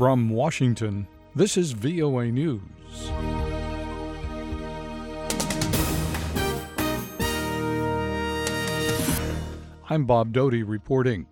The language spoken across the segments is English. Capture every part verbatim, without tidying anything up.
From Washington, this is V O A News. I'm Bob Doty reporting.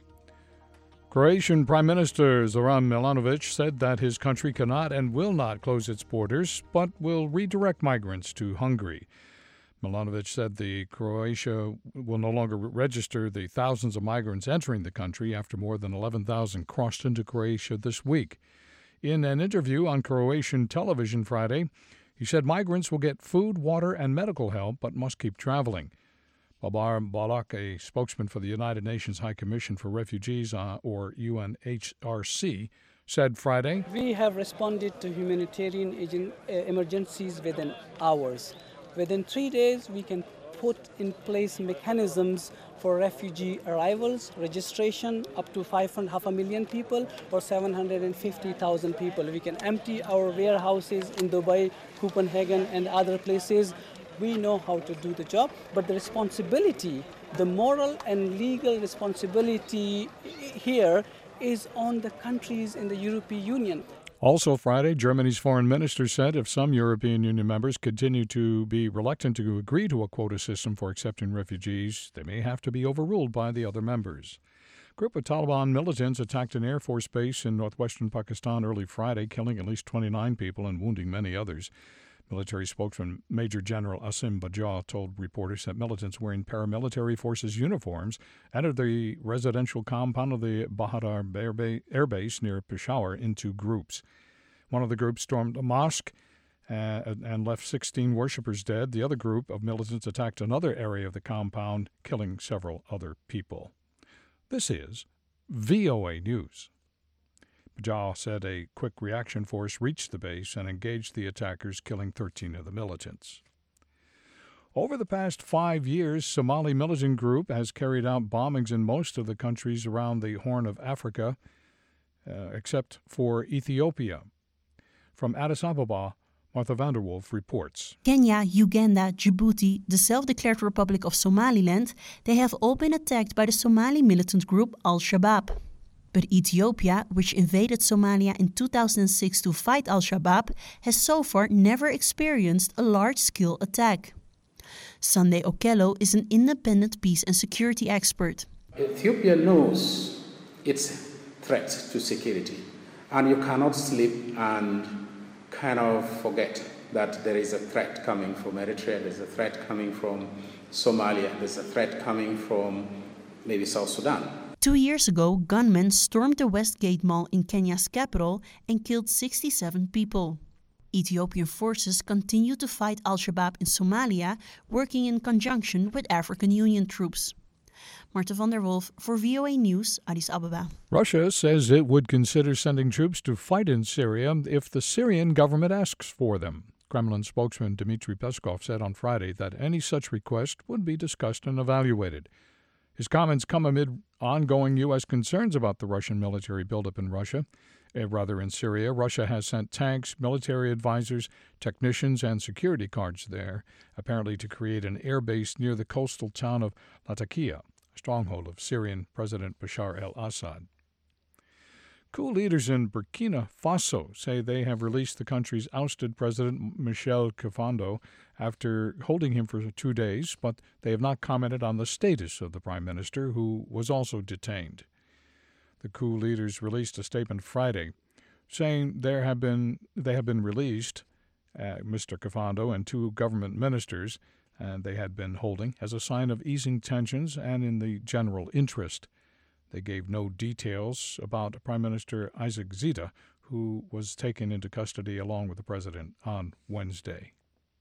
Croatian Prime Minister Zoran Milanovic said that his country cannot and will not close its borders, but will redirect migrants to Hungary. Milanovic said the Croatia will no longer register the thousands of migrants entering the country after more than eleven thousand crossed into Croatia this week. In an interview on Croatian television Friday, he said migrants will get food, water, and medical help, but must keep traveling. Babar Balak, a spokesman for the United Nations High Commission for Refugees, uh, or U N H R C, said Friday, "We have responded to humanitarian agent, uh, emergencies within hours. Within three days, we can put in place mechanisms for refugee arrivals, registration up to five and half a million people or seven hundred fifty thousand people. We can empty our warehouses in Dubai, Copenhagen, and other places. We know how to do the job, but the responsibility, the moral and legal responsibility here is on the countries in the European Union." Also Friday, Germany's foreign minister said if some European Union members continue to be reluctant to agree to a quota system for accepting refugees, they may have to be overruled by the other members. A group of Taliban militants attacked an Air Force base in northwestern Pakistan early Friday, killing at least twenty-nine people and wounding many others. Military spokesman Major General Asim Bajwa told reporters that militants wearing paramilitary forces uniforms entered the residential compound of the Bahadar Air Base near Peshawar in two groups. One of the groups stormed a mosque uh, and left sixteen worshippers dead. The other group of militants attacked another area of the compound, killing several other people. This is V O A News. Bajwa said a quick reaction force reached the base and engaged the attackers, killing thirteen of the militants. Over the past five years, Somali militant group has carried out bombings in most of the countries around the Horn of Africa, uh, except for Ethiopia. From Addis Ababa, Martha Vanderwolf reports. Kenya, Uganda, Djibouti, the self-declared Republic of Somaliland, they have all been attacked by the Somali militant group Al-Shabaab. But Ethiopia, which invaded Somalia in two thousand six to fight Al-Shabaab, has so far never experienced a large-scale attack. Sunday Okello is an independent peace and security expert. Ethiopia knows its threat to security, and you cannot sleep and kind of forget that there is a threat coming from Eritrea, there's a threat coming from Somalia, there's a threat coming from maybe South Sudan. Two years ago, gunmen stormed the Westgate Mall in Kenya's capital and killed sixty-seven people. Ethiopian forces continue to fight Al-Shabaab in Somalia, working in conjunction with African Union troops. Martha van der Wolf for V O A News, Addis Ababa. Russia says it would consider sending troops to fight in Syria if the Syrian government asks for them. Kremlin spokesman Dmitry Peskov said on Friday that any such request would be discussed and evaluated. His comments come amid ongoing U S concerns about the Russian military buildup in Russia. Uh, rather, in Syria, Russia has sent tanks, military advisors, technicians, and security guards there, apparently to create an air base near the coastal town of Latakia, a stronghold of Syrian President Bashar al-Assad. Coup leaders in Burkina Faso say they have released the country's ousted President Michel Kafando after holding him for two days, but they have not commented on the status of the prime minister, who was also detained. The coup leaders released a statement Friday saying there have been they have been released, uh, Mister Kafando and two government ministers, and they had been holding as a sign of easing tensions and in the general interest. They gave no details about Prime Minister Isaac Zita, who was taken into custody along with the president on Wednesday.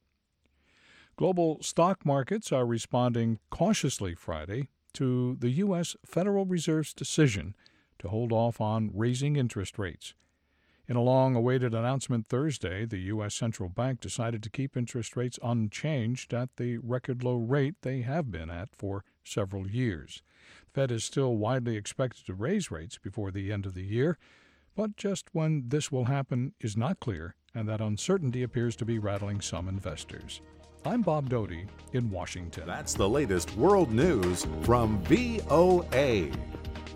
Global stock markets are responding cautiously Friday to the U S Federal Reserve's decision to hold off on raising interest rates. In a long-awaited announcement Thursday, the U S Central Bank decided to keep interest rates unchanged at the record-low rate they have been at for several years. The Fed is still widely expected to raise rates before the end of the year, but just when this will happen is not clear, and that uncertainty appears to be rattling some investors. I'm Bob Doty in Washington. That's the latest world news from V O A.